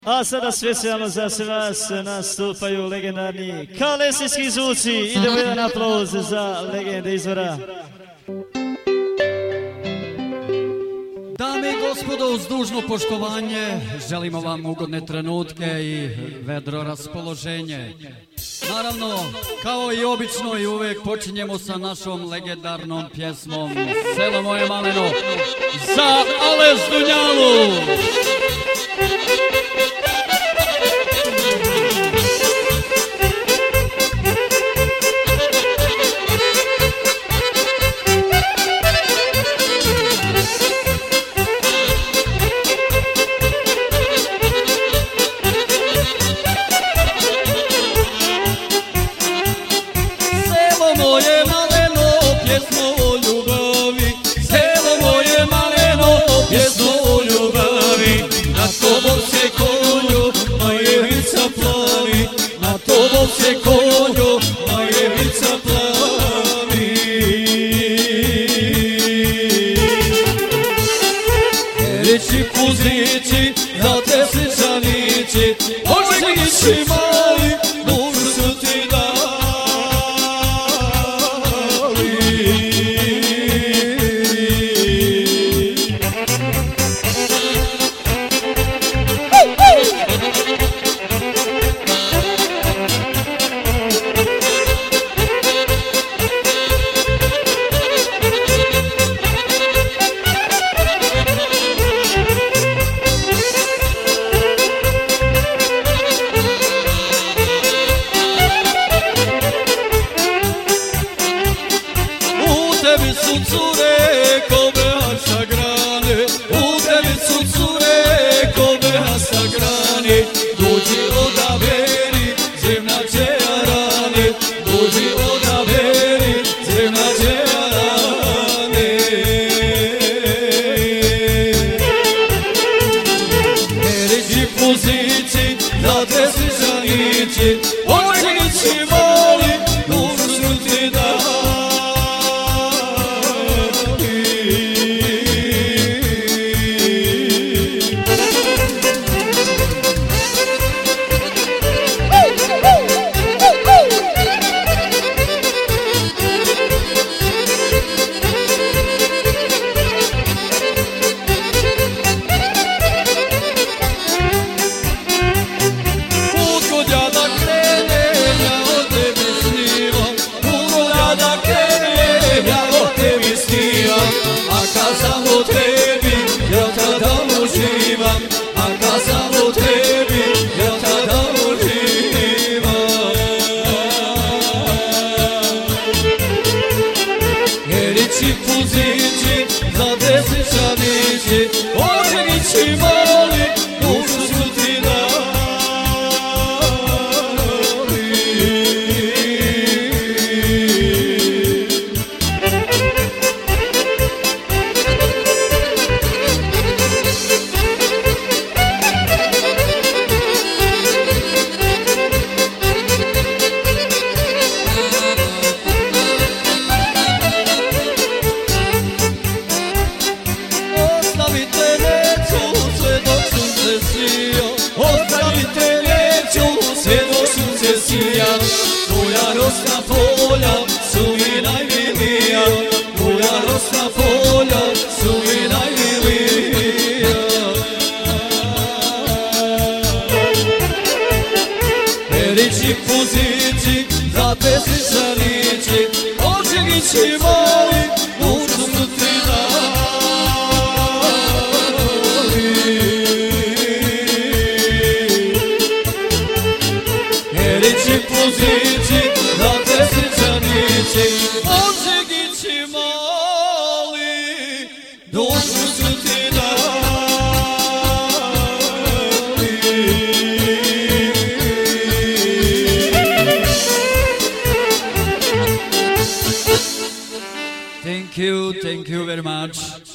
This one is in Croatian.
A sada specijalno za sve vas nastupaju legendarni kalesijski zvuci. Idemo jedan aplauz za legende izvora. Dame i gospodo, uz dužno poštovanje želimo vam ugodne trenutke i vedro raspoloženje. Naravno, kao i obično i uvek počinjemo sa našom legendarnom pjesmom Selo moje maleno za Ales Dunjalu. Se konju, majevica plavi. Reći puzići, da te sličanići, očegići mali, dušu su ti dali. Thank you very much.